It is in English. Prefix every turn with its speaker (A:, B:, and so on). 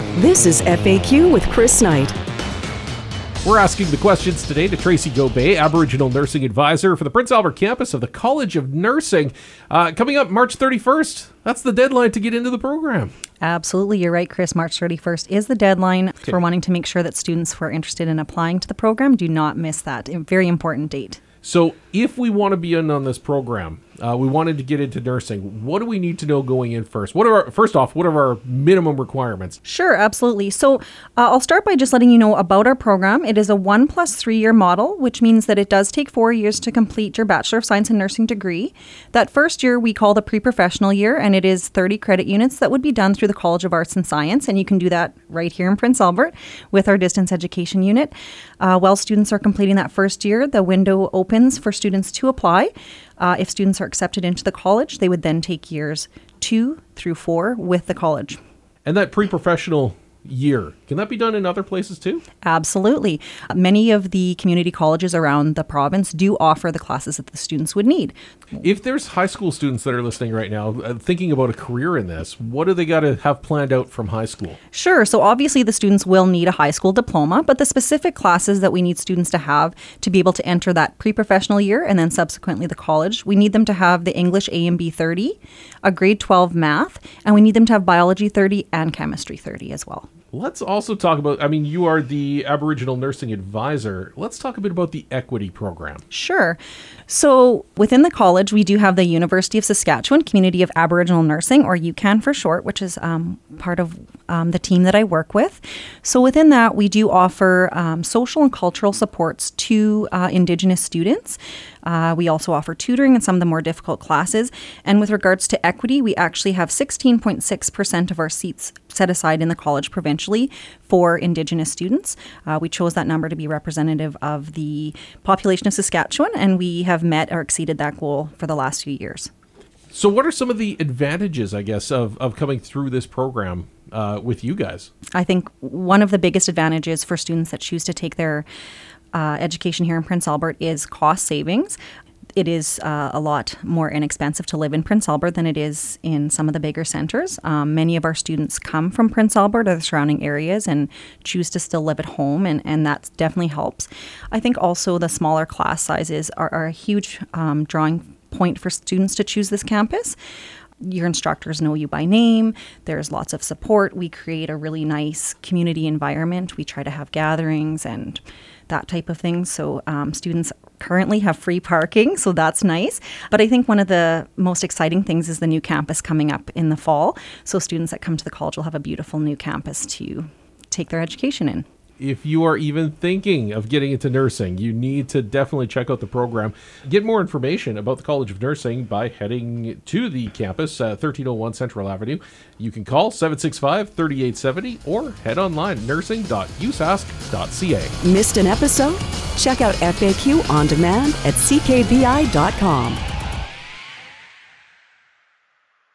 A: This is FAQ with Chris Knight.
B: We're asking the questions today to Tracy Gobey, Aboriginal Nursing Advisor for the Prince Albert campus of the College of Nursing. Coming up March 31st, that's the deadline to get into the program.
C: Absolutely, you're right, Chris. March 31st is the deadline for wanting to make sure that students who are interested in applying to the program do not miss that. A very important date.
B: So if we want to be in on this program, we wanted to get into nursing, what do we need to know going in first? What are our minimum requirements?
C: Sure, absolutely. So I'll start by just letting you know about our program. It is a 1+3 year model, which means that it does take 4 years to complete your Bachelor of Science in Nursing degree. That first year we call the pre-professional year, and it is 30 credit units that would be done through the College of Arts and Science, and you can do that right here in Prince Albert with our distance education unit. While students are completing that first year, the window opens for students to apply. If students are accepted into the college, they would then take years 2 through 4 with the college.
B: And that pre-professional year, can that be done in other places too?
C: Absolutely. Many of the community colleges around the province do offer the classes that the students would need.
B: If there's high school students that are listening right now, thinking about a career in this, what do they got to have planned out from high school?
C: Sure. So obviously the students will need a high school diploma, but the specific classes that we need students to have to be able to enter that pre-professional year and then subsequently the college, we need them to have the English A and B 30, a grade 12 math, and we need them to have biology 30 and chemistry 30 as well.
B: Let's also talk about, you are the Aboriginal Nursing Advisor. Let's talk a bit about the equity program.
C: Sure. So within the college, we do have the University of Saskatchewan Community of Aboriginal Nursing, or UCAN for short, which is part of the team that I work with. So within that, we do offer social and cultural supports to Indigenous students. We also offer tutoring in some of the more difficult classes. And with regards to equity, we actually have 16.6% of our seats set aside in the college provincially for Indigenous students. We chose that number to be representative of the population of Saskatchewan, and we have met or exceeded that goal for the last few years.
B: So what are some of the advantages, I guess, of coming through this program with you guys?
C: I think one of the biggest advantages for students that choose to take their education here in Prince Albert is cost savings. It is a lot more inexpensive to live in Prince Albert than it is in some of the bigger centres. Many of our students come from Prince Albert or the surrounding areas and choose to still live at home, and that definitely helps. I think also the smaller class sizes are a huge drawing point for students to choose this campus. Your instructors know you by name. There's lots of support. We create a really nice community environment. We try to have gatherings and that type of thing. So students currently have free parking, so that's nice. But I think one of the most exciting things is the new campus coming up in the fall. So students that come to the college will have a beautiful new campus to take their education in.
B: If you are even thinking of getting into nursing, you need to definitely check out the program. Get more information about the College of Nursing by heading to the campus at 1301 Central Avenue. You can call 765-3870 or head online nursing.usask.ca.
A: Missed an episode? Check out FAQ on demand at ckbi.com.